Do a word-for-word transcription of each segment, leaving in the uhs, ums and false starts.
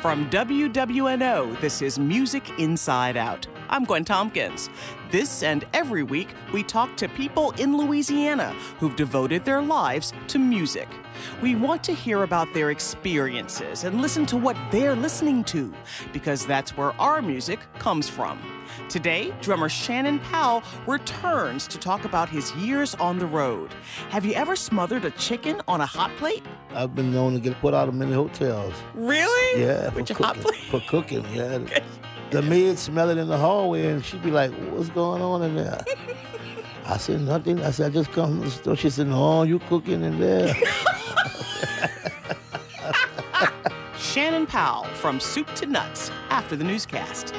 From W W N O, this is Music Inside Out. I'm Gwen Tompkins. This and every week, we talk to people in Louisiana who've devoted their lives to music. We want to hear about their experiences and listen to what they're listening to, because that's where our music comes from. Today, drummer Shannon Powell returns to talk about his years on the road. Have you ever smothered a chicken on a hot plate? I've been known to get put out of many hotels. Really? Yeah, for With your cooking. hot plate? For cooking, yeah. The maid smell it in the hallway, and she'd be like, what's going on in there? I said, nothing. I said, I just come from the store. She said, no, you cooking in there. Shannon Powell from Soup to Nuts after the newscast.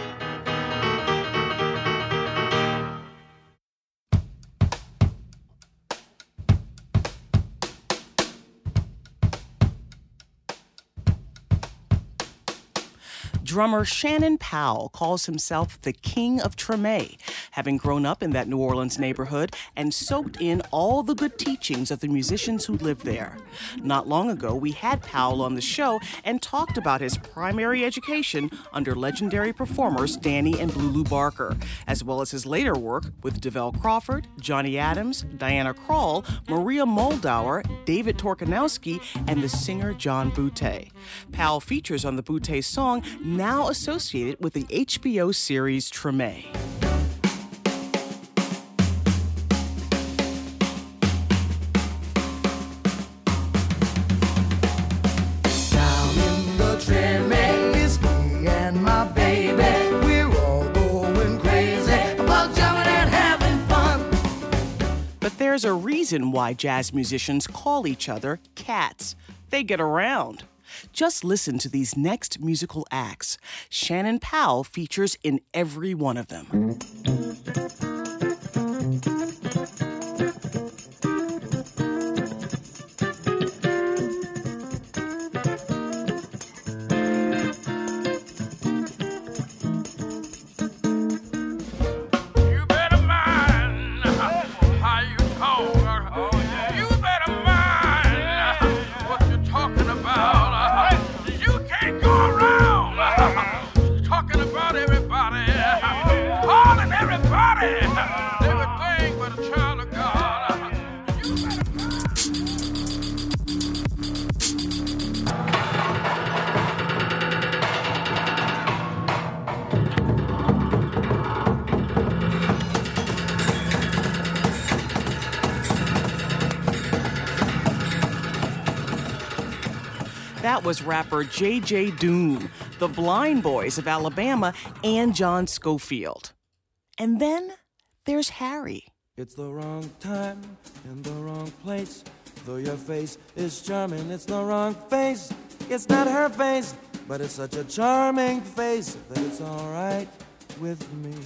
Drummer Shannon Powell calls himself the King of Treme, having grown up in that New Orleans neighborhood and soaked in all the good teachings of the musicians who lived there. Not long ago, we had Powell on the show and talked about his primary education under legendary performers Danny and Blue Lou Barker, as well as his later work with DeVell Crawford, Johnny Adams, Diana Krall, Maria Muldaur, David Torkanowski, and the singer John Boutté. Powell features on the Boutté song now associated with the H B O series Treme. Down in the Treme, it's me and my baby. We're all going crazy about jumping and having fun. But there's a reason why jazz musicians call each other cats. They get around. Just listen to these next musical acts. Shannon Powell features in every one of them. That was rapper J J Doom, the Blind Boys of Alabama, and John Schofield. And then there's Harry. It's the wrong time in the wrong place. Though your face is charming, it's the wrong face. It's not her face, but it's such a charming face that it's all right with me.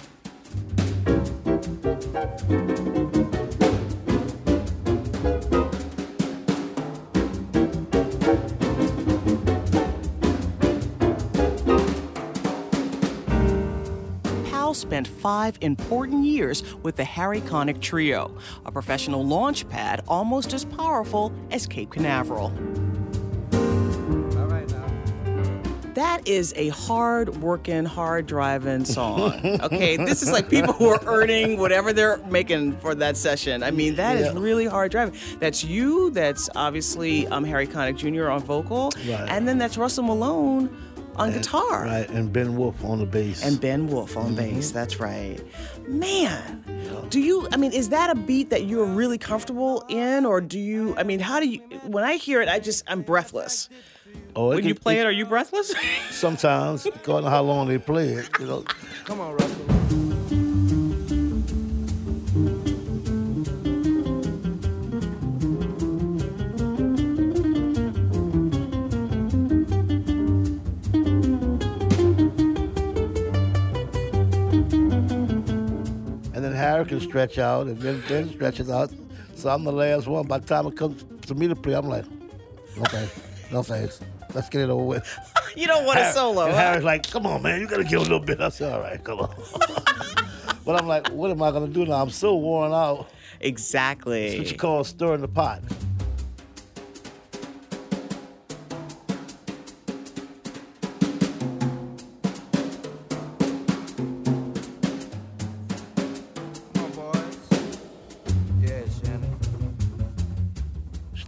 Spent five important years with the Harry Connick Trio, a professional launch pad almost as powerful as Cape Canaveral. All right now. That is a hard-working, hard-driving song. Okay, this is like people who are earning whatever they're making for that session. I mean, that yeah. is really hard driving. That's you. That's obviously um, Harry Connick Junior on vocal, right. And then that's Russell Malone on and, guitar. Right, and Ben Wolf on the bass. And Ben Wolf on mm-hmm. bass, that's right. Man, do you, I mean, is that a beat that you're really comfortable in, or do you, I mean, how do you, when I hear it, I just, I'm breathless. Oh, when can, you play it, it, are you breathless? Sometimes, according to how long they play it, you know. Come on, Russell. Harry can stretch out, and then Ben stretches out. So I'm the last one. By the time it comes to me to play, I'm like, no thanks, no thanks. Let's get it over with. You don't want Harry, a solo, and huh? Harry's like, come on, man, you got to give a little bit. I said, all right, come on. But I'm like, what am I going to do now? I'm so worn out. Exactly. It's what you call stirring the pot.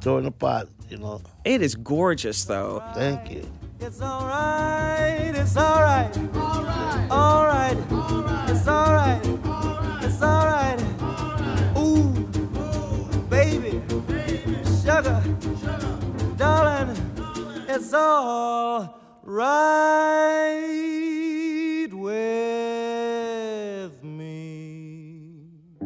stir in the pot, you know. It is gorgeous, though. Thank you. It's alright, it's alright. Alright. It's alright. It's alright. Ooh, baby. Sugar. Darling. It's all right with me.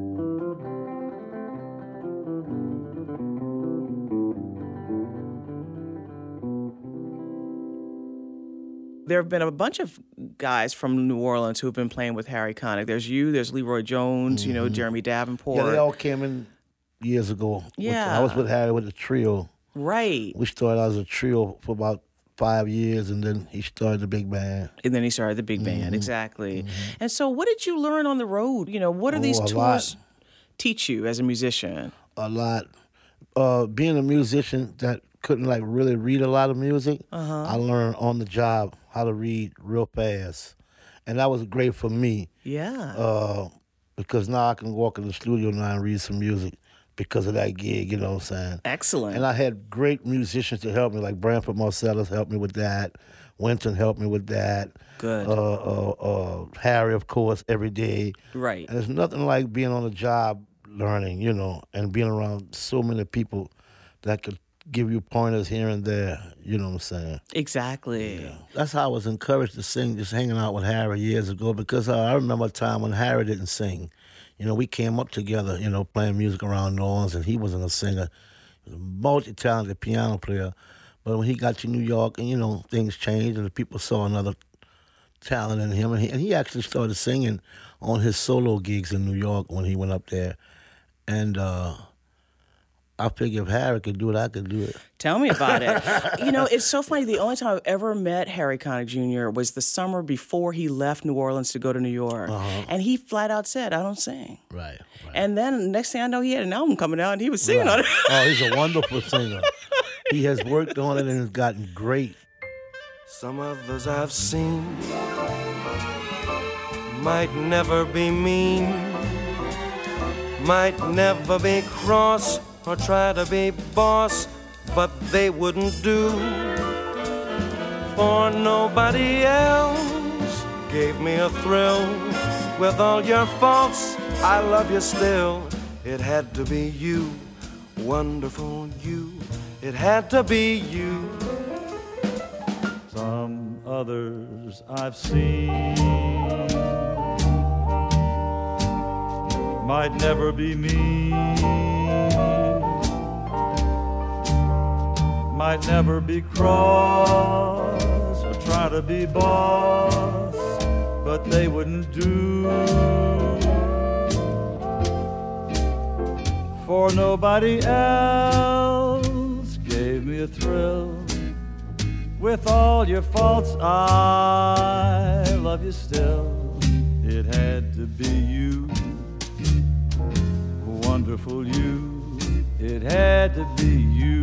There have been a bunch of guys from New Orleans who have been playing with Harry Connick. There's you, there's Leroy Jones, you know, Jeremy Davenport. Yeah, they all came in years ago. With- Yeah. I was with Harry with the trio. Right. We started out as a trio for about five years, and then he started the big band. And then he started the big band, exactly. And so what did you learn on the road? You know, what do these Oh, a tours lot. teach you as a musician? A lot. Uh, being a musician that couldn't like really read a lot of music, I learned on the job how to read real fast, and that was great for me. Yeah. Uh, because now I can walk in the studio now and read some music because of that gig, you know what I'm saying? Excellent. And I had great musicians to help me, like Branford Marcellus helped me with that. Winton helped me with that. Good. Uh, uh, uh, Harry, of course, every day. Right. And there's nothing like being on the job learning, you know, and being around so many people that could give you pointers here and there, you know what I'm saying? Exactly. That's how I was encouraged to sing, just hanging out with Harry years ago, because uh, I remember a time when Harry didn't sing. You know, we came up together, you know, playing music around New Orleans, and he wasn't a singer. He was a multi-talented piano player. But when he got to New York, and, you know, things changed, and the people saw another talent in him, and he, and he actually started singing on his solo gigs in New York when he went up there. And uh, I figured if Harry could do it, I could do it. Tell me about it. You know, it's so funny. The only time I've ever met Harry Connick Junior was the summer before he left New Orleans to go to New York. Uh-huh. And he flat out said, I don't sing. Right, right. And then next thing I know, he had an album coming out and he was singing Right. on it. Oh, he's a wonderful singer. He has worked on it and has gotten great. Some others I've seen might never be mean, might never be cross or try to be boss, but they wouldn't do for nobody else. Gave me a thrill. With all your faults, I love you still. It had to be you, wonderful you. It had to be you. Some others I've seen might never be me, might never be cross or try to be boss, but they wouldn't do for nobody else. Gave me a thrill. With all your faults, I love you still. It had to be you, wonderful you. It had to be you.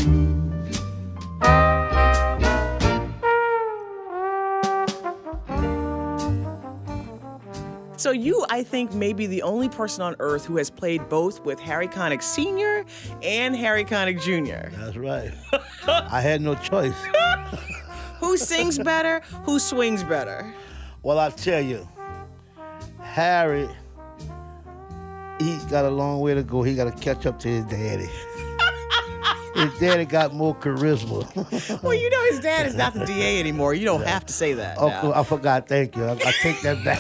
So you, I think, may be the only person on earth who has played both with Harry Connick Senior and Harry Connick Junior That's right. I had no choice. Who sings better? Who swings better? Well, I tell you, Harry, he's got a long way to go. He got to catch up to his daddy. His daddy got more charisma. Well, you know his dad is not the D A anymore. You don't have to say that. Oh, now. I forgot. Thank you. I, I take that back.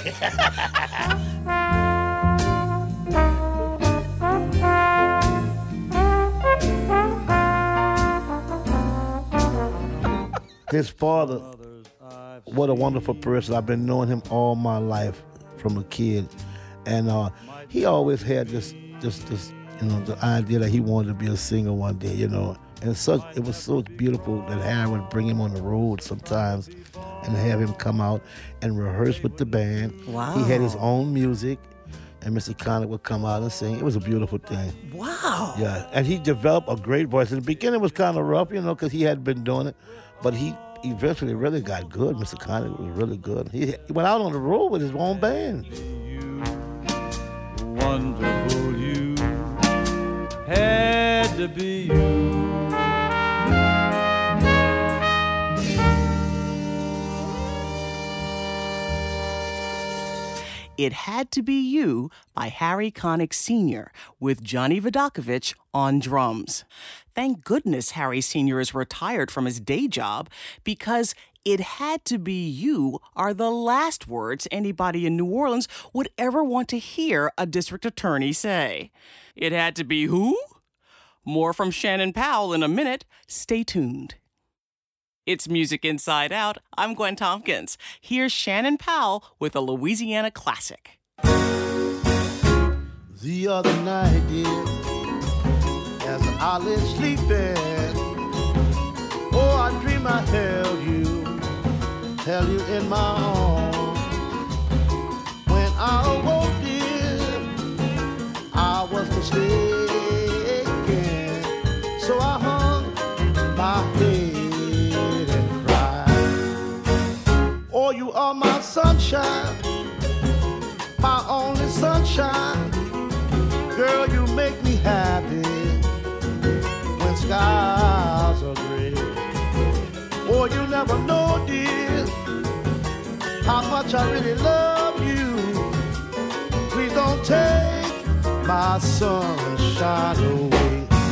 His father, what a wonderful person. I've been knowing him all my life from a kid. And uh, he always had this, this, this, you know, the idea that he wanted to be a singer one day, you know. And such, it was so beautiful that Harry would bring him on the road sometimes and have him come out and rehearse with the band. Wow. He had his own music, and Mister Connick would come out and sing. It was a beautiful thing. Wow. Yeah, and he developed a great voice. In the beginning, it was kind of rough, you know, because he hadn't been doing it. But he eventually really got good. Mister Connick was really good. He, he went out on the road with his own band. You, wonderful you, had to be you. It Had to Be You by Harry Connick Senior with Johnny Vodakovich on drums. Thank goodness Harry Senior is retired from his day job because "It Had to Be You" are the last words anybody in New Orleans would ever want to hear a district attorney say. It had to be who? More from Shannon Powell in a minute. Stay tuned. It's Music Inside Out. I'm Gwen Tompkins. Here's Shannon Powell with a Louisiana classic. The other night, dear, as I lay sleeping, oh, I dream I held you, held you in my arms. When I awoke, dear, I was mistaken, so I hung my head and cried. Oh, you are my sunshine, my only sunshine. Girl, you make me happy when skies are gray. Oh, you never know, dear, how much I really love you. Please don't take my sunshine away.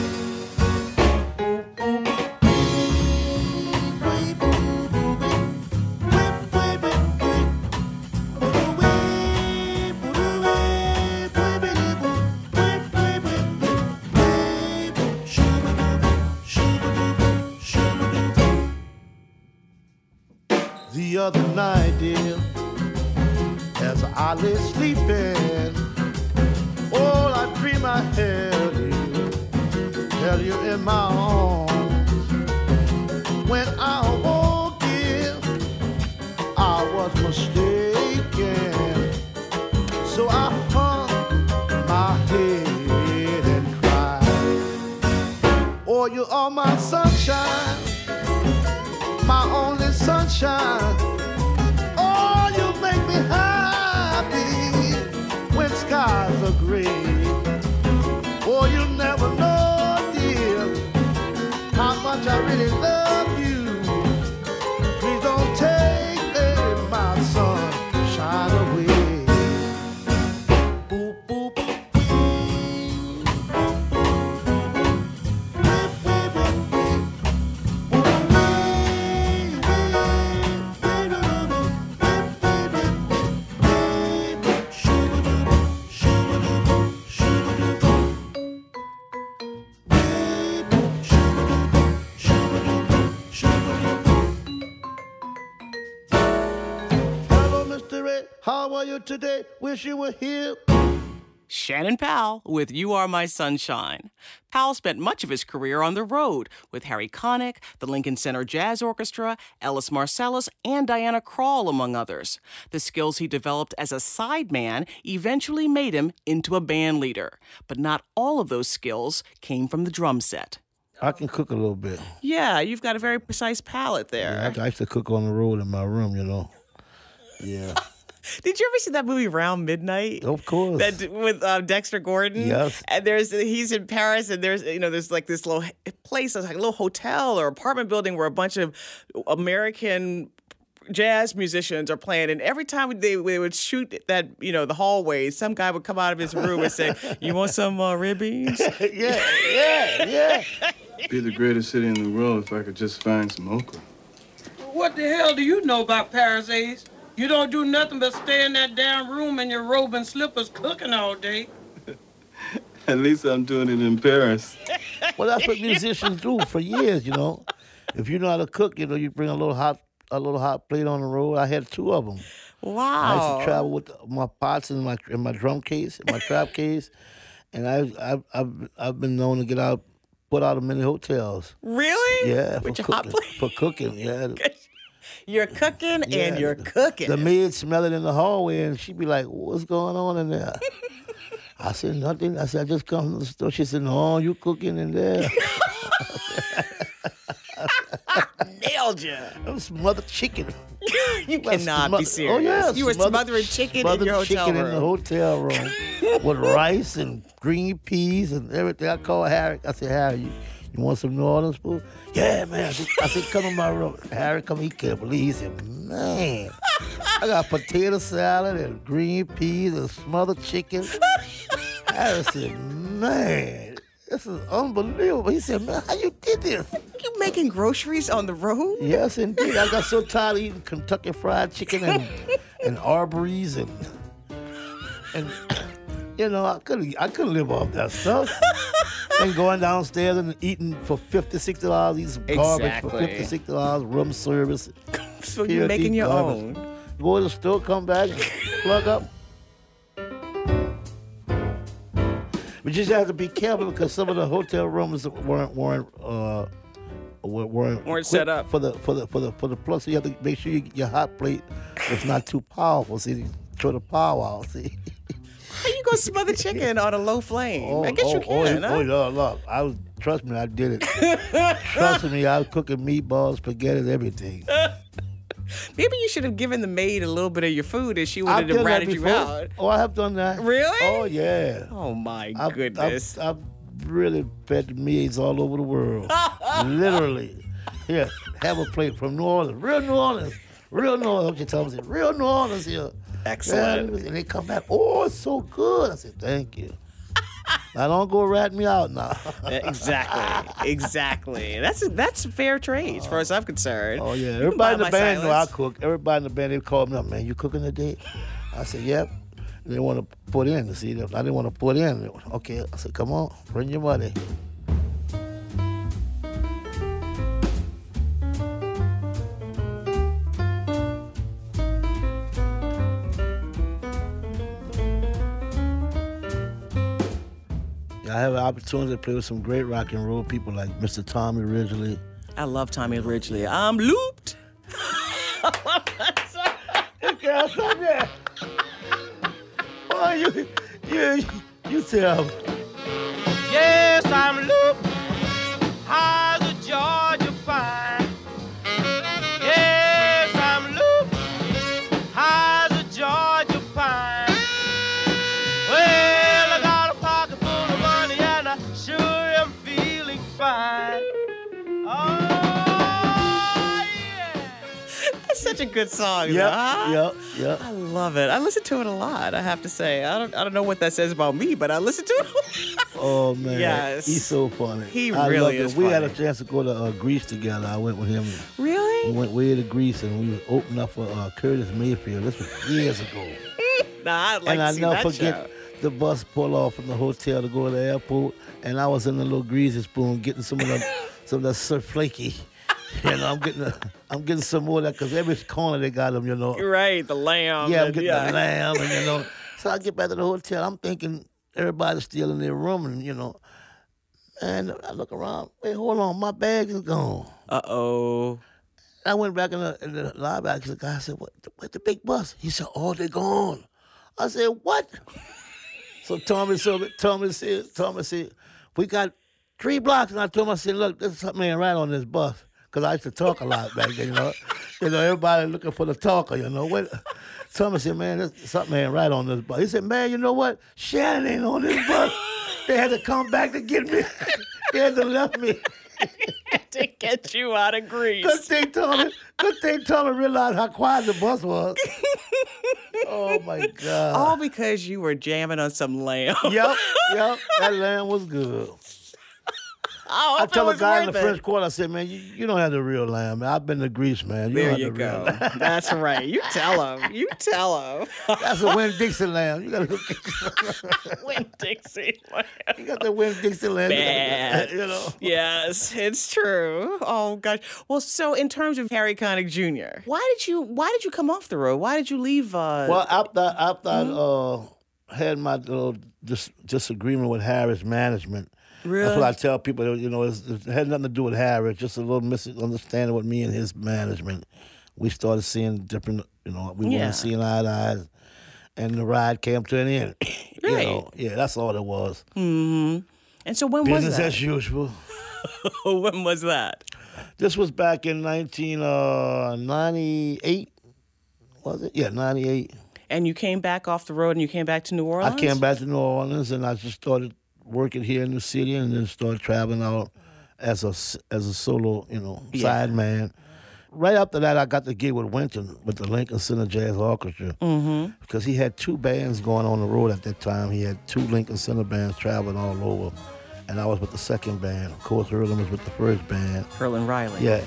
The other night, dear, as I lay sleeping, oh, I dream I held you, held you in my arms. When I awoke, dear, I was mistaken, so I hung my head and cried. Oh, you are my sunshine, my only sunshine. Oh, you make me happy when skies are gray. Oh, you never know, dear, how much I really love you. Please don't take, baby, my sunshine away. Boop, boop, boop. How are you today? Wish you were here. Shannon Powell with You Are My Sunshine. Powell spent much of his career on the road with Harry Connick, the Lincoln Center Jazz Orchestra, Ellis Marsalis, and Diana Krall, among others. The skills he developed as a sideman eventually made him into a band leader. But not all of those skills came from the drum set. I can cook a little bit. Yeah, you've got a very precise palate there. Yeah, I, I used to cook on the road in my room, you know. Yeah. Did you ever see that movie Round Midnight? Of course. That with uh, Dexter Gordon. Yes. And there's he's in Paris, and there's you know there's like this little place, it's like a little hotel or apartment building where a bunch of American jazz musicians are playing, and every time they, they would shoot that, you know, the hallway, some guy would come out of his room and say, "You want some uh, ribbies?" yeah, yeah, yeah. Be the greatest city in the world if I could just find some okra. What the hell do you know about Paris, Ace? You don't do nothing but stay in that damn room in your robe and slippers cooking all day. At least I'm doing it in Paris. Well, that's what musicians do for years, you know. If you know how to cook, you know, you bring a little hot a little hot plate on the road. I had two of them. Wow. I used to travel with my pots in my in my drum case, in my trap case, and I I I've, I've been known to get out, put out in many hotels. Really? Yeah, with for your cooking. hot plate. For cooking, yeah. You're cooking Yeah, and you're cooking. The maid smell it in the hallway, and she'd be like, "What's going on in there?" I said, "Nothing." I said, "I just come from the store." She said, "No, you cooking in there." Nailed you. It was smothered chicken. You cannot Smother- be serious. Oh, yeah. You were smothered- smothering chicken in smothered your hotel chicken room. in the hotel room with rice and green peas and everything. I called Harry. I said, "Harry, you, You want some New Orleans food? Yeah, man. I said, I said come in my room. Harry, come. He can't believe. He said, man, I got potato salad and green peas and smothered chicken. Harry said, man, this is unbelievable. He said, man, how you did this? You making groceries on the road? Yes, indeed. I got so tired of eating Kentucky Fried Chicken and and Arby's and and you know I couldn't I couldn't live off that stuff. And going downstairs and eating for fifty, sixty dollars, eating some garbage Exactly. for fifty, sixty dollars, room service. So Here, you're making eat your garbage. own. Go to the store, come back, and plug up. We just have to be careful because some of the hotel rooms weren't weren't uh, weren't, weren't Weren't set equipped up. for the for the for the for the plug. So you have to make sure you, your hot plate is not too powerful. See, throw the power out. See. How you gonna smother chicken on a low flame? I guess oh, you can, oh, huh? Oh, yeah, look, I was, trust me, I did it. Trust me, I was cooking meatballs, spaghetti, everything. Maybe you should have given the maid a little bit of your food and she would I've have done that ratted you before. out. Oh, I have done that. Really? Oh, yeah. Oh my I've, goodness. I've, I've really fed maids all over the world. Literally. Here, have a plate from New Orleans. Real New Orleans. Real New Orleans. What you tell me? Real New Orleans here. Excellent. Yeah, and they come back, oh, it's so good. I said, thank you. Now don't go rat me out now. Exactly. Exactly. That's that's fair trade as far as I'm concerned. Oh, yeah. You can Everybody buy in the my band know I silence. cook. Everybody in the band, they call me up, man, you cooking today? I said, yep. And they want to put in. You see, I didn't want to put in. Okay. I said, come on, bring your money. I have an opportunity to play with some great rock and roll people like Mister Tommy Ridgely. I love Tommy Ridgely. I'm looped. Girl, stop that. Boy, you, you, you tell. Yes, I'm looped. How's the Georgia pine? Yes, I'm looped. How's the Georgia pine? Well, I got a pocket full of money and I sure am feeling fine. Oh, yeah. That's such a good song. Yep, huh? yep, yep. I love it. I listen to it a lot, I have to say. I don't I don't know what that says about me, but I listen to it. Oh, man. Yes. He's so funny. He I really loved it. is We had a funny. chance to go to uh, Greece together. I went with him. We Really? went way to Greece and we opened up for uh, Curtis Mayfield. This was years ago. Nah, I'd like and to I see never that forget show. the bus pulled off from the hotel to go to the airport, and I was in the little greasy spoon getting some of the some of that Sir Flaky. You know, I'm getting a, I'm getting some more of that because every corner they got them, you know. You're right, the lamb. Yeah, I'm and- getting yeah. the lamb, and you know. So I get back to the hotel. I'm thinking everybody's still in their room, and you know. And I look around. Wait, hold on, my bag is gone. Uh-oh. I went back in the, in the lobby. I the guy said, "What? Where's the big bus?" He said, "Oh, they're gone." I said, "What?" So Tommy, so Tommy said, Tommy said, "We got three blocks." And I told him, I said, "Look, there's something ain't right on this bus." Because I used to talk a lot back then, you know. You know, everybody looking for the talker, you know. What? Tommy said, "Man, there's something ain't right on this bus." He said, "Man, you know what? Shannon ain't on this bus." They had to come back to get me. They had to left me. To get you out of Greece. Good thing Tommy, good thing Tommy realized how quiet the bus was. Oh my God. All because you were jamming on some lamb. Yep, yep, that lamb was good. Oh, I hope it tell the was guy in worth the it. French Quarter, I said, "Man, you, you don't have the real lamb, man. I've been to Greece, man. You There don't you have the real go. lamb." That's right. You tell him. You tell him. That's a Winn-Dixie lamb. You gotta go get Win Dixie. you got the Winn-Dixie lamb. You gotta Bad. get- You know. Yes, it's true. Oh gosh. Well, so in terms of Harry Connick Junior, why did you why did you come off the road? Why did you leave? Uh, Well, after after I uh, had my little dis- disagreement with Harry's management, Really? that's what I tell people. You know, it's, it had nothing to do with Harry. It's just a little misunderstanding with me and his management. We started seeing different. You know, we Yeah. weren't seeing eye to eye, and the ride came to an end. You Right. know, yeah, that's all it was. and so when Business was that? as usual. When was that? This was back in nineteen ninety-eight. Was it? Yeah, ninety-eight. And you came back off the road and you came back to New Orleans? I came back to New Orleans and I just started working here in the city and then started traveling out as a s- as a solo, you know, Yeah. side man. Right after that, I got the gig with Winton with the Lincoln Center Jazz Orchestra Mm-hmm. because he had two bands going on the road at that time. He had two Lincoln Center bands traveling all over, and I was with the second band. Of course, Erlen was with the first band. Erlen Riley. Yeah.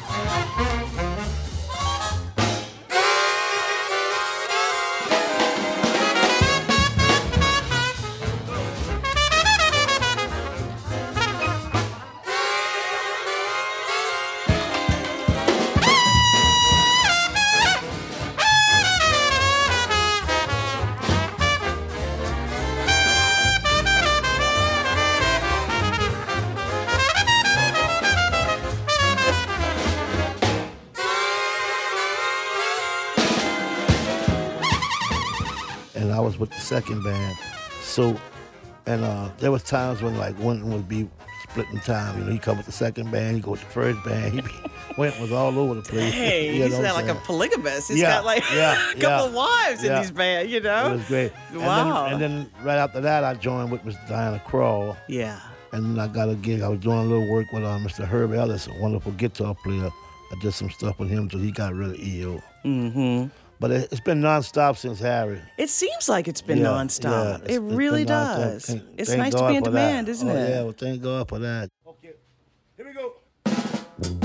And I was with the second band. So, and uh, there was times when like Winton would be splitting time. You know, he come with the second band, he go with the first band. He be, Winton was all over the place. Hey, You he's know what not I'm like a saying? polygamist. He's Yeah, got like yeah, a couple of yeah, wives in yeah. these bands, you know? It was great. Wow. And then, and then right after that, I joined with Miss Diana Krall. Yeah. And then I got a gig. I was doing a little work with uh, Mister Herb Ellis, a wonderful guitar player. I did some stuff with him until he got really ill. Mm-hmm. But it, it's been nonstop since Harry. It seems like it's been Yeah, nonstop. yeah, it's- it it's really been nonstop. does. Thank- it's thank nice God to be in for demand, that. isn't oh, it? Yeah, well, thank God for that. Okay, here we go.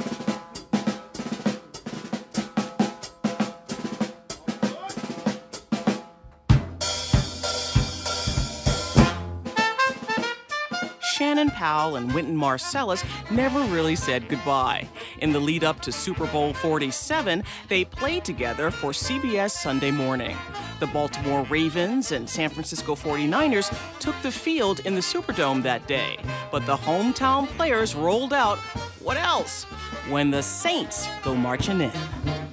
Shannon Powell and Wynton Marsalis never really said goodbye. In the lead up to Super Bowl forty-seven, they played together for C B S Sunday Morning. The Baltimore Ravens and San Francisco forty-niners took the field in the Superdome that day, but the hometown players rolled out, what else? When the Saints go marching in.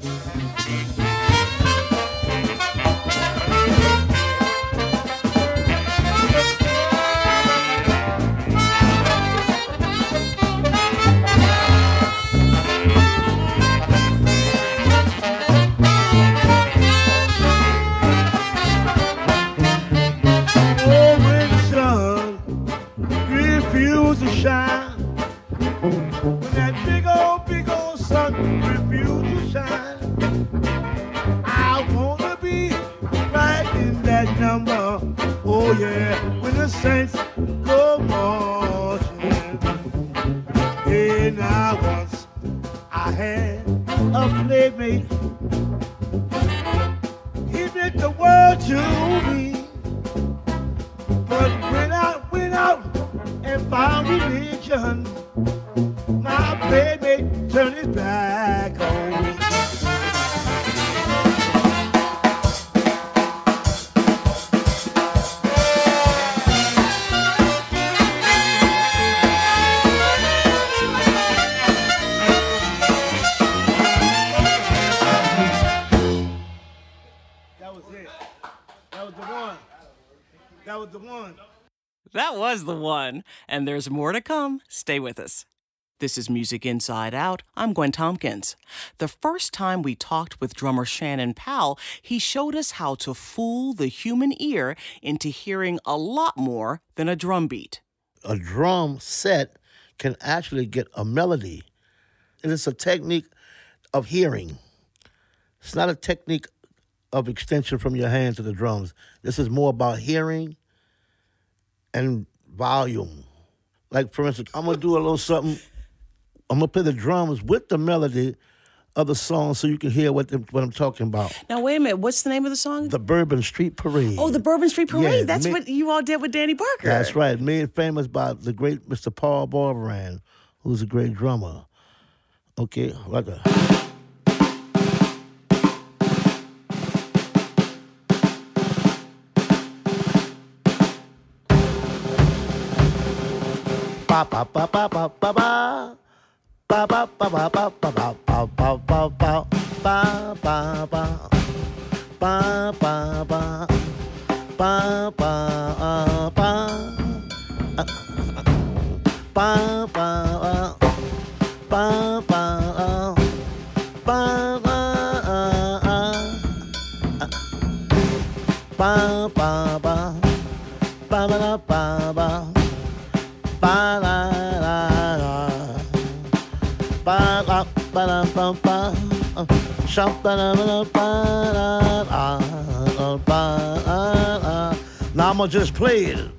Oh, when the sun refused to shine, when that big old, big old sun refused to shine, I wanna be right in that number. Oh yeah, when the saints go marching. Hey, now once I had a playmate. He meant the world to me. But when I went out and found religion, my playmate turned his back on me. That was it. That was the one. That was the one. That was the one. And there's more to come. Stay with us. This is Music Inside Out. I'm Gwen Tompkins. The first time we talked with drummer Shannon Powell, he showed us how to fool the human ear into hearing a lot more than a drum beat. A drum set can actually get a melody. And it's a technique of hearing. It's not a technique of extension from your hand to the drums. This is more about hearing and volume. Like, for instance, I'm going to do a little something. I'm going to play the drums with the melody of the song so you can hear what, the, what I'm talking about. Now, wait a minute. What's the name of the song? The Bourbon Street Parade. Oh, the Bourbon Street Parade. Yeah, That's ma- what you all did with Danny Barker. That's right. Made famous by the great Mister Paul Barberan, who's a great drummer. Okay, right there. Ba ba ba ba ba ba ba. Ba ba ba ba ba ba ba ba ba ba ba ba ba ba. Ba ba ba. Ba ba uh, ba. Uh, ba ba uh, ba ba uh, ba ba uh, uh, ba ba ba ba ba ba ba ba la la la. Now I'm gonna just play it.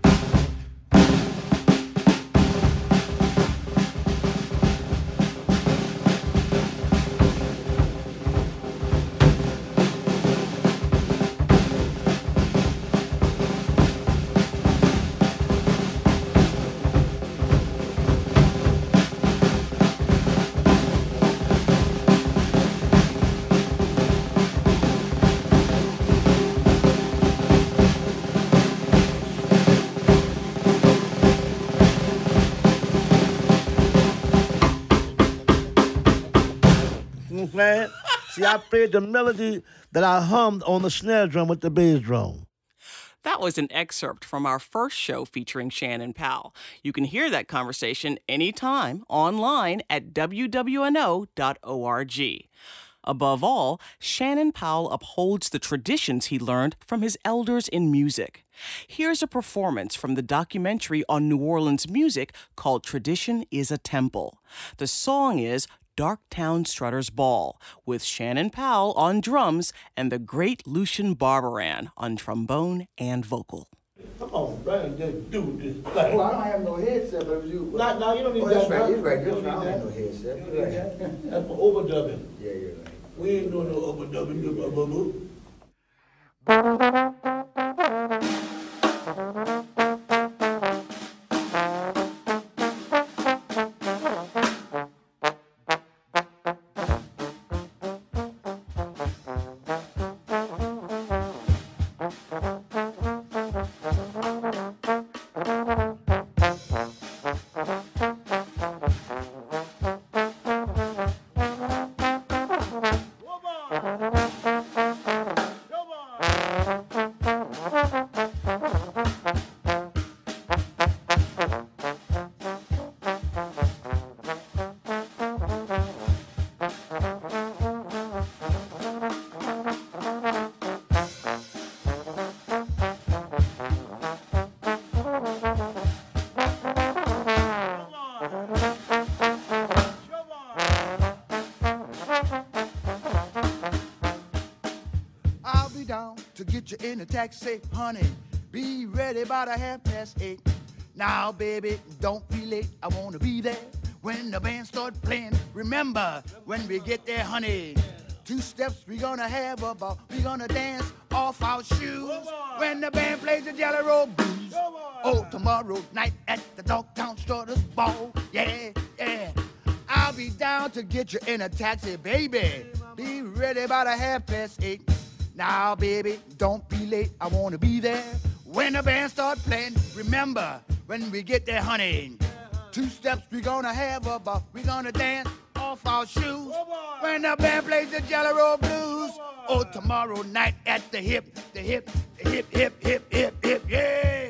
Man. See, I played the melody that I hummed on the snare drum with the bass drum. That was an excerpt from our first show featuring Shannon Powell. You can hear that conversation anytime online at w w n o dot org. Above all, Shannon Powell upholds the traditions he learned from his elders in music. Here's a performance from the documentary on New Orleans music called Tradition is a Temple. The song is Darktown Strutter's Ball, with Shannon Powell on drums and the great Lucien Barbaran on trombone and vocal. Come on, Brian, just do this. Like, well, I don't have no headset, but if you... Not, no, you don't need oh, that. That's right, you're right. You don't I don't need have no that. headset. You're right. That's for overdubbing. Yeah, you're right. We ain't doing no overdubbing. You boo-boo. To get you in a taxi, honey, be ready about a half past eight. Now, baby, don't be late. I wanna be there when the band start playing. Remember, when we get there, honey, two steps we gonna have a ball. We gonna dance off our shoes when the band plays the Jelly Roll Blues. Oh, tomorrow night at the Darktown Strutter's Ball. Yeah, yeah. I'll be down to get you in a taxi, baby. Be ready about a half past eight. Now, baby, don't be late. I want to be there when the band start playing. Remember, when we get there, honey, two steps we gonna have a ball. We gonna dance off our shoes when the band plays the Jelly Roll Blues. Oh, tomorrow night at the hip, the hip, the hip, hip, hip, hip, hip, yeah.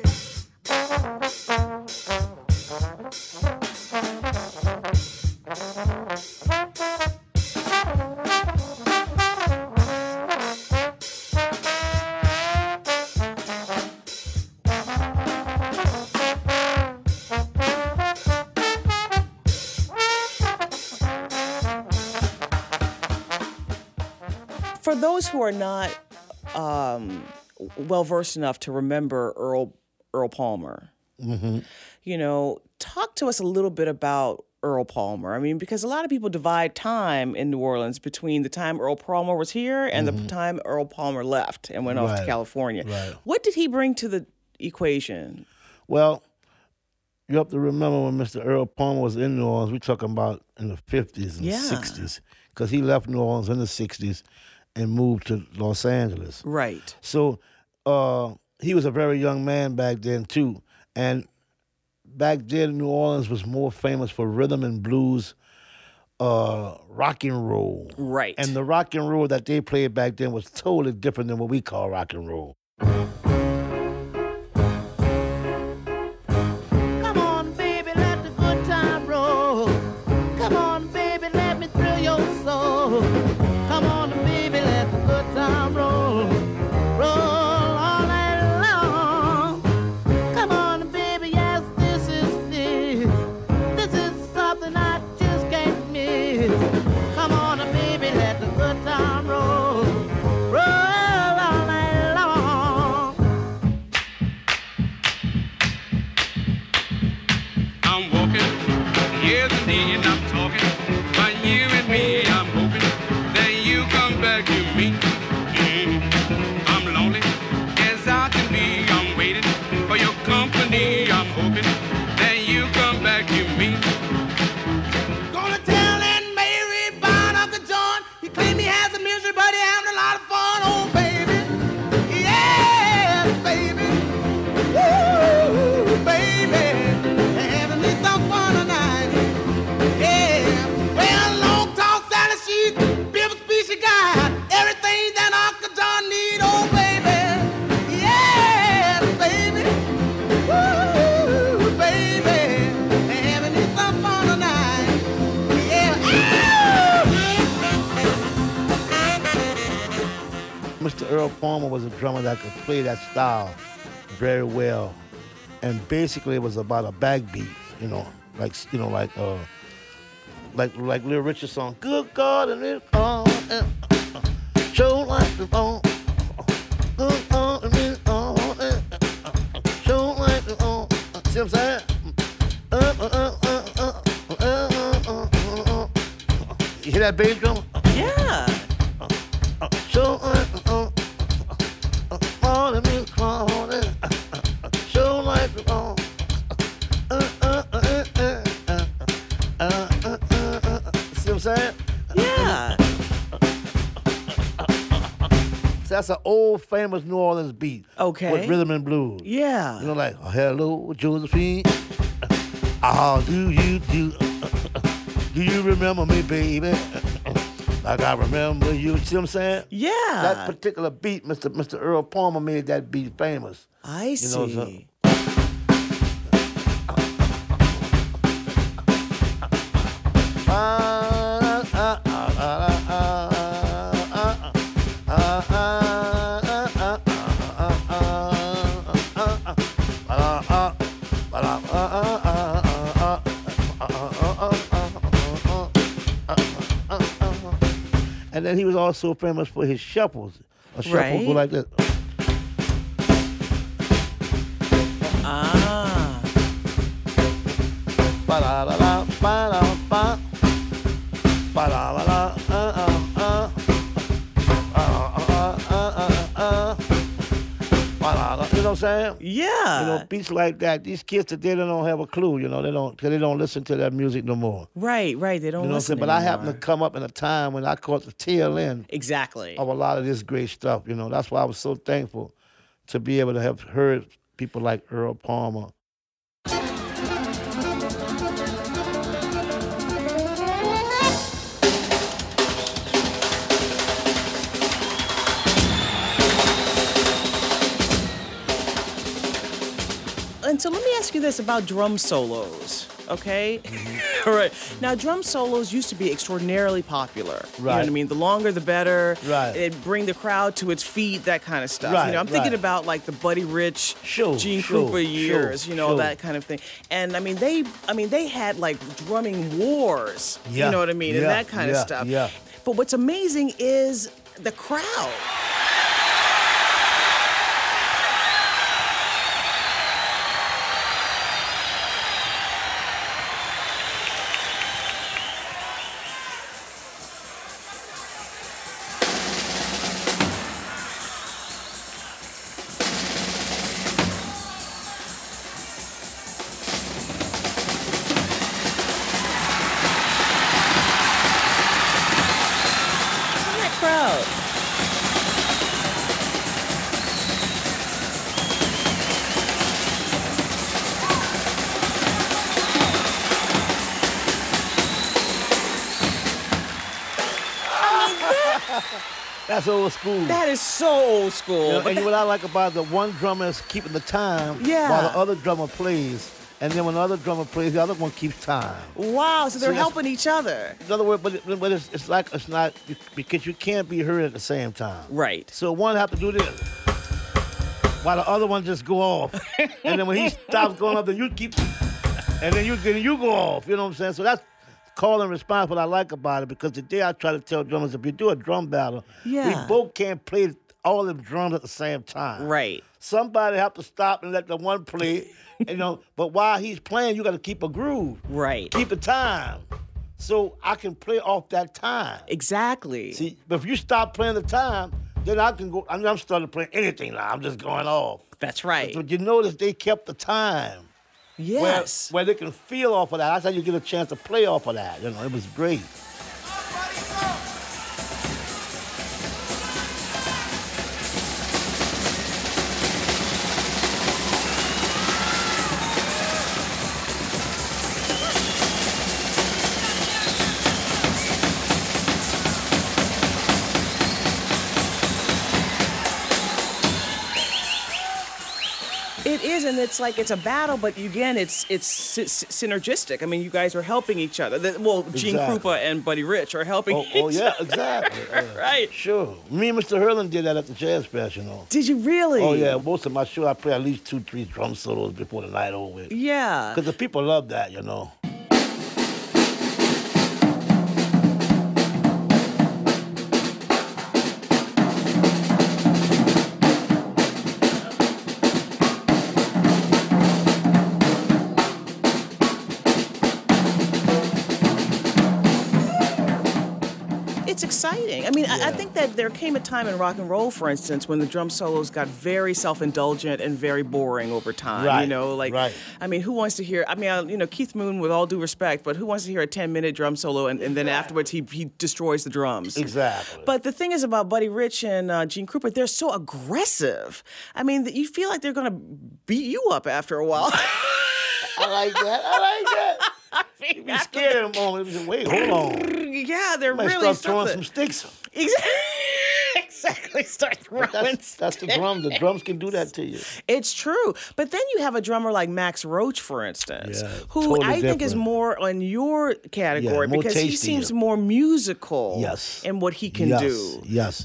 For those who are not um, well-versed enough to remember Earl Earl Palmer, Mm-hmm. you know, talk to us a little bit about Earl Palmer. I mean, because a lot of people divide time in New Orleans between the time Earl Palmer was here and Mhm. the time Earl Palmer left and went off to Right, California. right. What did he bring to the equation? Well, you have to remember when Mister Earl Palmer was in New Orleans, we're talking about in the fifties and Yeah. sixties, because he left New Orleans in the sixties and moved to Los Angeles. Right. So uh, he was a very young man back then, too. And back then, New Orleans was more famous for rhythm and blues, uh, rock and roll. Right. And the rock and roll that they played back then was totally different than what we call rock and roll. Come on, baby, let the good time roll. Come on, baby, let me thrill your soul. Come on, baby, let the good time roll. Roll all night long. Come on, baby, yes, this is it. This is something I just can't miss. Come on, baby, let the good time Yes, indeed, I'm talking about you and me. I'm hoping that you come back to me. Mm, I'm lonely as I can be. I'm waiting for your company. I'm hoping that you come back to me. Gonna tell Aunt Mary about Uncle John. He claimed he has a misery, but he having a lot of fun. Oh, baby. Yes, baby. Woo, baby. Having me some fun tonight. Yeah. Well, long tall Sally, she's beautiful species guy. Everything that Uncle John need. Oh, baby. Yes, baby. Woo, baby. Having me some fun tonight. Yeah. Mister Earl Palmer was a drummer that could play that style very well, and basically it was about a backbeat, you know, like you know, like uh, like like Little Richard's song, "Good God and it on, uh, uh, show like the on, good God and it on, uh, uh, show like the on." See what I'm saying? Uh, uh, uh, uh, uh, uh, uh, uh, uh. You hear that bass drum? Yeah. Show like the on. All of me crawling, show like the on. See what I'm saying? Yeah. So that's an old famous New Orleans beat. Okay. With rhythm and blues. Yeah. You know, like, oh, hello, Josephine. How do you do? Do you remember me, baby? Like I remember you. See what I'm saying? Yeah. That particular beat, Mister Mister Earl Palmer made that beat famous. I see. You know, so, and then he was also famous for his shuffles. A shuffle Right. go like this. Ah. Ba-da-da-da, ba-da-ba. Ba-da-ba-da, uh-uh-uh. Uh-uh-uh-uh-uh. Ba-da-da. You know what I'm saying? Yeah. You know, beats like that. These kids today, they don't have a clue. You know, they don't, because they don't listen to that music no more. Right, right. They don't You know what I'm listen saying? But I happen anymore. to come up in a time when I caught the tail end Exactly. of a lot of this great stuff. You know, that's why I was so thankful to be able to have heard people like Earl Palmer. And so let me ask you this about drum solos, okay? Mm-hmm. All right. Now, drum solos used to be extraordinarily popular. You know what I Right. mean? The longer, the better. Right. It bring the crowd to its feet, that kind of stuff. Right, You know, I'm thinking right. about like the Buddy Rich, Sure, Gene sure, Krupa years, sure, you know, sure. that kind of thing. And I mean, they, I mean, they had like drumming wars. Yeah, You know what I mean? And yeah, that kind yeah, of stuff. yeah. But what's amazing is the crowd. That crowd. That's old school. That is so old school. You know, But and what I like about it, the one drummer is keeping the time Yeah. while the other drummer plays. And then when the other drummer plays, the other one keeps time. wow, so they're See, that's- helping each other. In other words, but, it, but it's, it's like it's not, because you can't be heard at the same time. Right. So one have to do this while the other one just go off. And then when he stops going up, then you keep, and then you, then you go off. You know what I'm saying? So that's call and response what I like about it, because today I try to tell drummers, if you do a drum battle, Yeah. we both can't play all the drums at the same time. Right. somebody have to stop and let the one play, you know. But while he's playing, you got to keep a groove, right? Keep the time, so I can play off that time. Exactly. See, but if you stop playing the time, then I can go. I mean, I'm starting to play anything now. I'm just going off. That's right. But you notice they kept the time. Yes. Where, where they can feel off of that. That's how you get a chance to play off of that. You know, it was great. It is, and it's like it's a battle, but again, it's it's sy- synergistic. I mean, you guys are helping each other. The, well, Gene Exactly. Krupa and Buddy Rich are helping Oh, each oh yeah, other. exactly. Yeah. Right. Sure. Me and Mister Hurlin did that at the Jazz Fest, you know. Did you really? Oh, yeah. Most of my show, I play at least two, three drum solos before the night over with. Yeah. Because the people love that, you know. It's exciting. I mean, I, I think that there came a time in rock and roll, for instance, when the drum solos got very self-indulgent and very boring over time. Right, You know, like, right. I mean, who wants to hear? I mean, I, you know, Keith Moon, with all due respect, but who wants to hear a ten-minute drum solo and, and then afterwards he he destroys the drums? Exactly. But the thing is about Buddy Rich and uh, Gene Krupa, they're so aggressive. I mean, that you feel like they're going to beat you up after a while. I like that. I like that. You be scared of them on. Just, wait, hold on. Yeah, they're Might really start throwing something. some sticks. Exactly. Exactly. Start throwing. But that's, that's the drum. The drums can do that to you. It's true. But then you have a drummer like Max Roach, for instance, Yeah, who totally I think is different. more on your category Yeah, more because he tastier. seems more musical Yes. in what he can yes. do. Yes.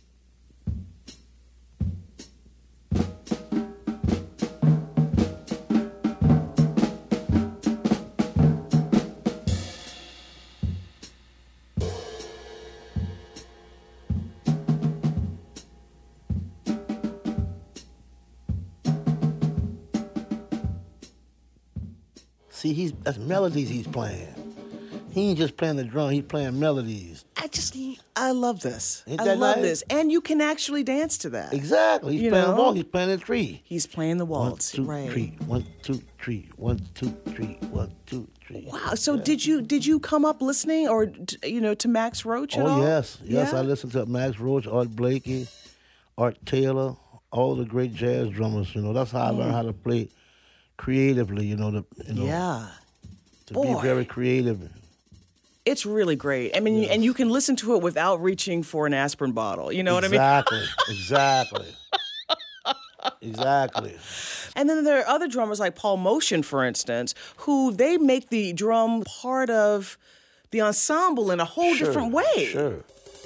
See, he's that's melodies he's playing. He ain't just playing the drum, he's playing melodies. I just, I love this. Ain't I that love nice? this. And you can actually dance to that. Exactly. He's You playing know? the waltz, he's playing the tree. He's playing the waltz. One, two, right. three. One, two, three. One, two, three. One, two, three. Wow. So did you did you come up listening or t- you know to Max Roach at Oh all? yes, yes. Yeah? I listened to Max Roach, Art Blakey, Art Taylor, all the great jazz drummers. You know, that's how I learned how to play creatively. You know, to you know, Yeah. to Boy. be very creative. It's really great. I mean, and you can listen to it without reaching for an aspirin bottle. You know what I mean? Exactly, exactly, exactly. And then there are other drummers like Paul Motion, for instance, who they make the drum part of the ensemble in a whole Sure, different way. Sure.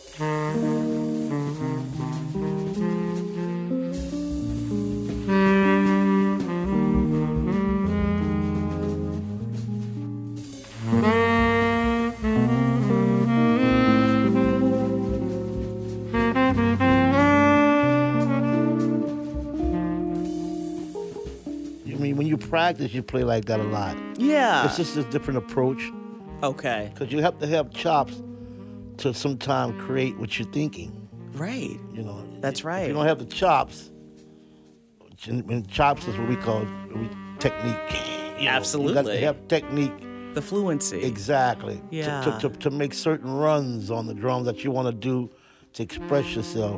I mean, when you practice, you play like that a lot. Yeah. It's just a different approach. Okay. Because you have to have chops to sometimes create what you're thinking. Right. You know. That's If right. you don't have the chops, and and chops is what we call we, technique. You know, Absolutely. You got to have technique. The fluency. Exactly. To- Yeah. To, to, to make certain runs on the drum that you want to do to express yourself.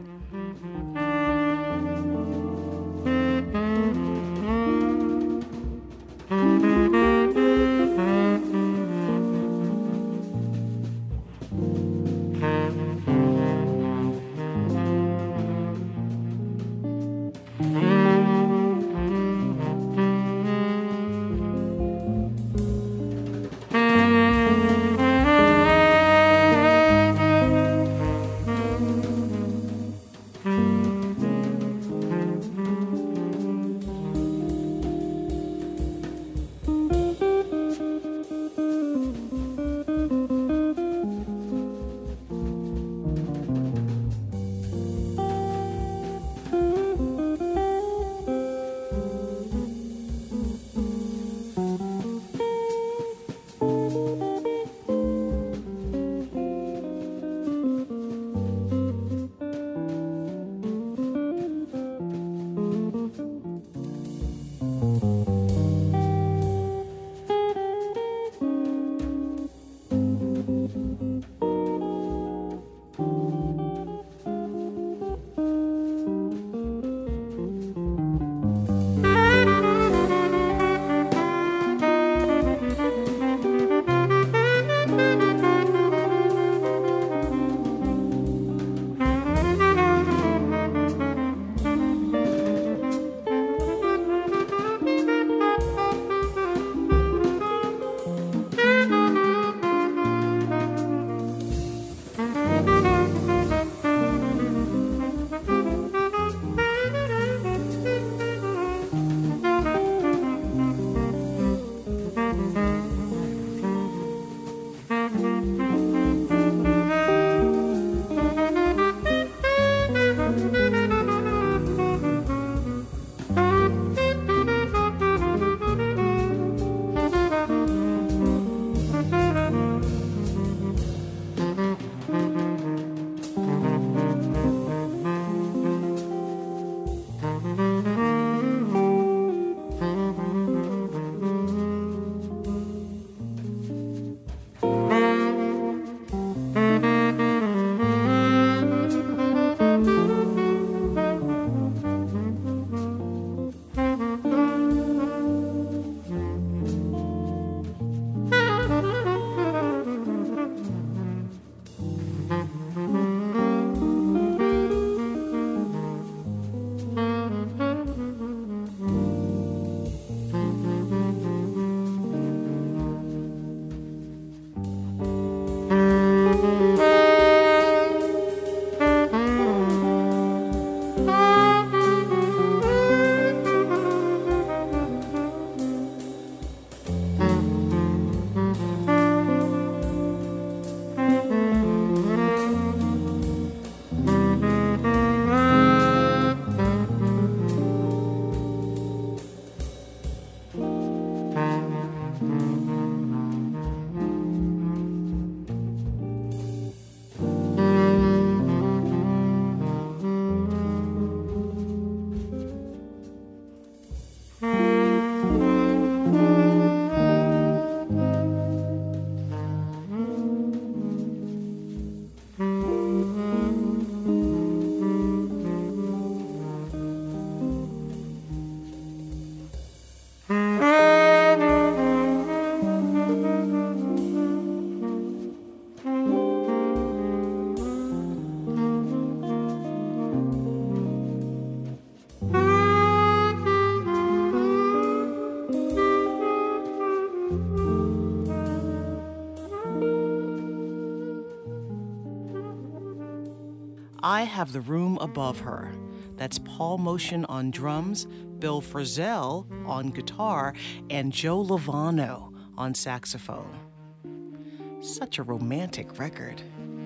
I Have the Room Above Her. That's Paul Motian on drums, Bill Frisell on guitar, and Joe Lovano on saxophone. Such a romantic record.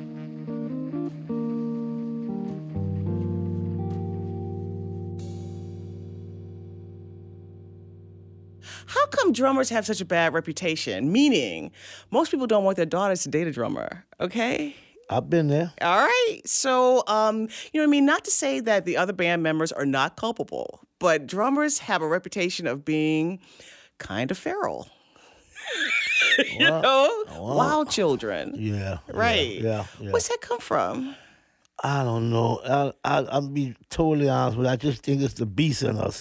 How come drummers have such a bad reputation? Meaning, most people don't want their daughters to date a drummer, okay? I've been there. All right. So, um, you know what I mean? Not to say that the other band members are not culpable, but drummers have a reputation of being kind of feral. you Well, know? well, Wild children. Yeah. Right. Yeah, yeah, yeah. Where's that come from? I don't know. I, I, I'll be totally honest with you. I just think it's the beast in us.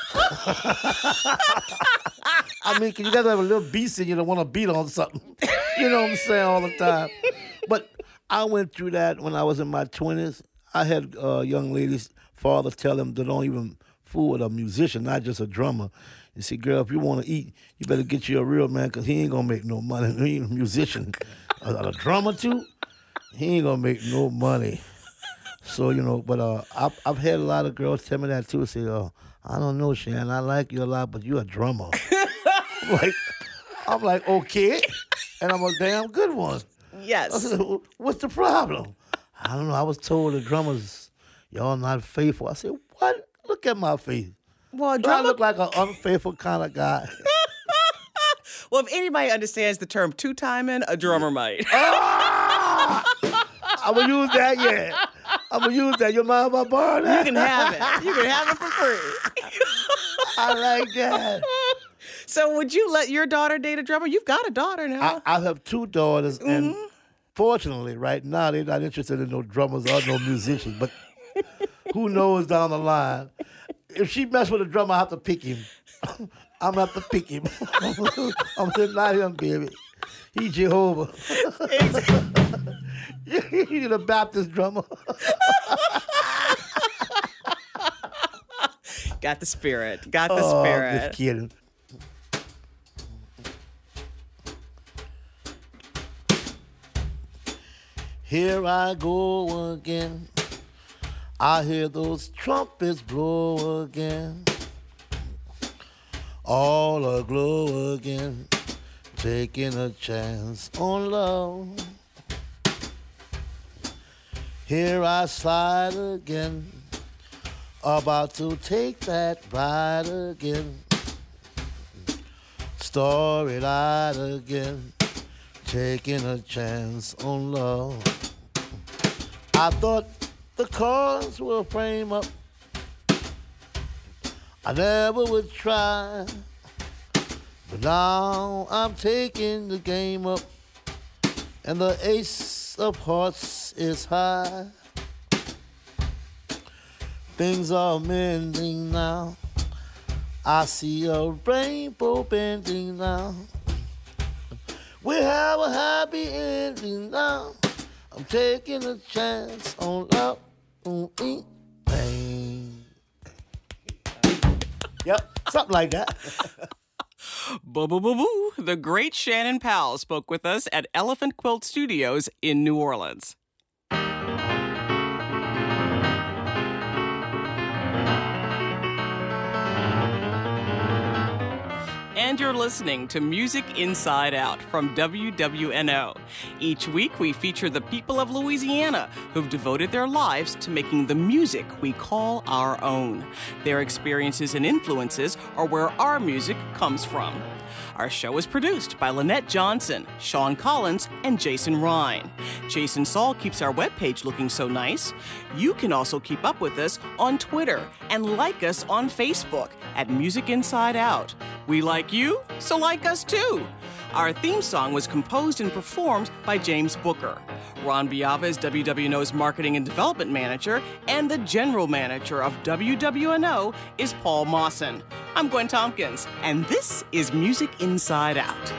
I mean, you got to have a little beast in you that want to beat on something. You know what I'm saying, all the time. But I went through that when I was in my twenties. I had uh, young ladies' fathers tell them they don't even fool with a musician, not just a drummer. You see, girl, if you want to eat, you better get you a real man because he ain't going to make no money. He ain't a musician. a, a drummer, too, he ain't going to make no money. So, you know, but uh, I've, I've had a lot of girls tell me that, too. Say, oh, I don't know, Shan, I like you a lot, but you're a drummer. like, I'm like, okay, and I'm a damn good one. Yes. I said, what's the problem? I don't know. I was told the drummers, y'all not faithful. I said, what? Look at my face. Well, Do drummer... I look like an unfaithful kind of guy? Well, if anybody understands the term two-timing, a drummer might. ah! I'm going to use that, yeah. I'm going to use that. You mind if I borrow that? You can have it. You can have it for free. I like that. So would you let your daughter date a drummer? You've got a daughter now. I, I have two daughters, mm-hmm. and fortunately, right now, they're not interested in no drummers or no musicians. But who knows down the line? If she mess with a drummer, I have to pick him. I'm going to have to pick him. I'm saying, not him, baby. He's Jehovah. He's a Baptist drummer. Got the spirit. Got the oh, spirit. I'm just kidding. Here I go again. I hear those trumpets blow again. All aglow again. Taking a chance on love. Here I slide again. About to take that ride again. Story-eyed again. Taking a chance on love. I thought the cards were frame up. I never would try. But now I'm taking the game up. And the ace of hearts is high. Things are mending now. I see a rainbow bending now. We have a happy ending now. I'm taking a chance on love. Mm-hmm. Bang. Yep, something like that. Boo, boo, boo, boo. The great Shannon Powell spoke with us at Elephant Quilt Studios in New Orleans. And you're listening to Music Inside Out from W W N O. Each week, we feature the people of Louisiana who've devoted their lives to making the music we call our own. Their experiences and influences are where our music comes from. Our show is produced by Lynette Johnson, Sean Collins, and Jason Ryan. Jason Saul keeps our webpage looking so nice. You can also keep up with us on Twitter and like us on Facebook at Music Inside Out. We like you, so like us too. Our theme song was composed and performed by James Booker. Ron Biava is W W N O's Marketing and Development Manager, and the General Manager of W W N O is Paul Mawson. I'm Gwen Tompkins, and this is Music Inside Out.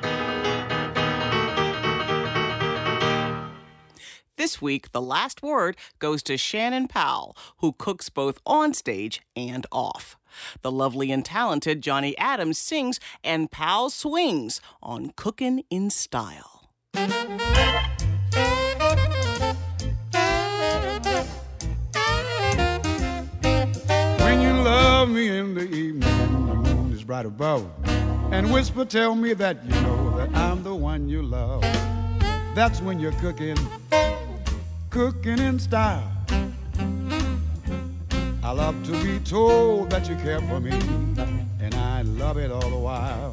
This week, the last word goes to Shannon Powell, who cooks both on stage and off. The lovely and talented Johnny Adams sings, and Powell swings on Cookin' in Style. love me in the evening and the moon is bright above, and whisper, tell me that you know that I'm the one you love. That's when you're cooking, cooking in style. I love to be told that you care for me, and I love it all the while.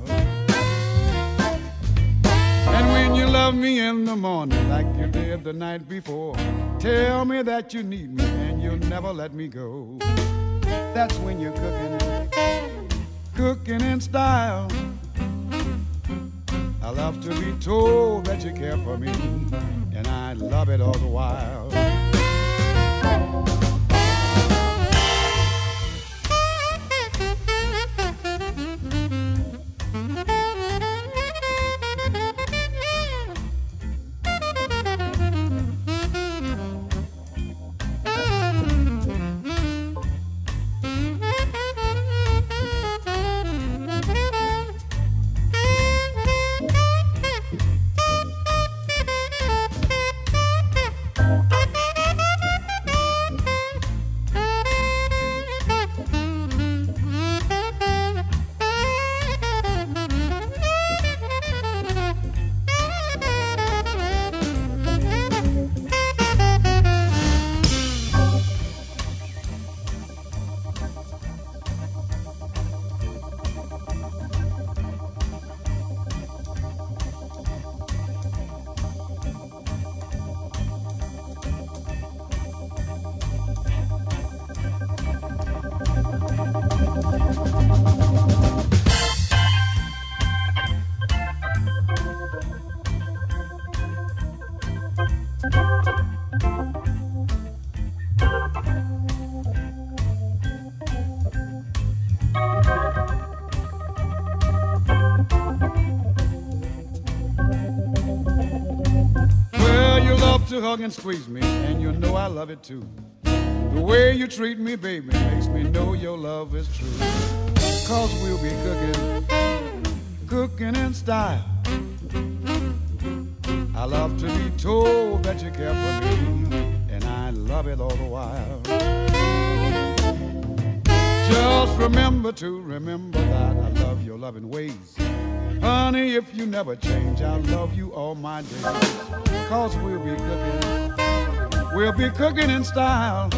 And when you love me in the morning like you did the night before, tell me that you need me and you'll never let me go. That's when you're cooking, cooking in style. I love to be told that you care for me, and I love it all the while. To hug and squeeze me, and you know I love it too. The way you treat me, baby, makes me know your love is true. Cause we'll be cooking, cooking in style. I love to be told that you care for me, and I love it all the while. Just remember to remember that I love your loving ways. Honey, if you never change, I'll love you all my days. Cause we'll be cooking, we'll be cooking in style.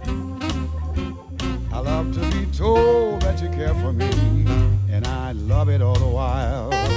I love to be told that you care for me, and I love it all the while.